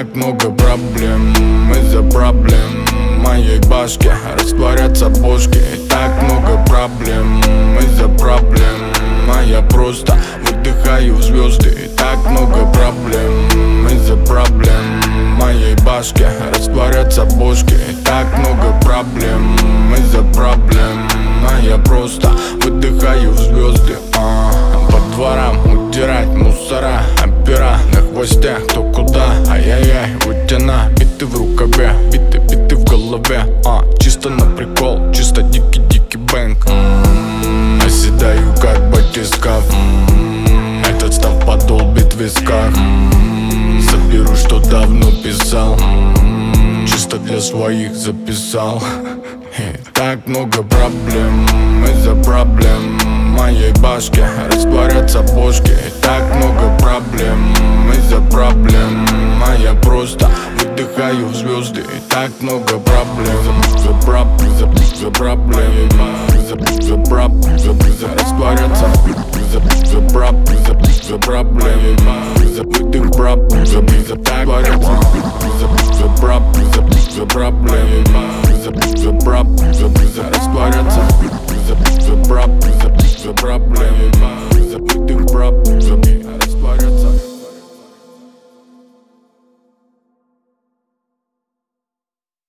так много проблем из-за проблем в моей башке растворятся бошки. И так много проблем из-за проблем, а я просто выдыхаю в звезды. И так много проблем из-за проблем в моей башке растворятся бошки. И так много проблем из-за проблем, а я просто выдыхаю в звезды. По дворам удирать мусора, опера на хвосте, кто куда. Ай-яй-яй, утяна, биты в рукаве, биты в голове. Чисто на прикол, чисто дикий бэнг. Оседаю как батискаф, этот став подол бит в висках. Заберу, что давно писал, чисто для своих записал. И так много проблем из-за проблем в моей башке растворятся бошки. И так много проблем из-за проблем, а я просто выдыхаю в звезды. И так много проблем за проблем растворятся за проблем выдых за так растворятся за проблем растворятся.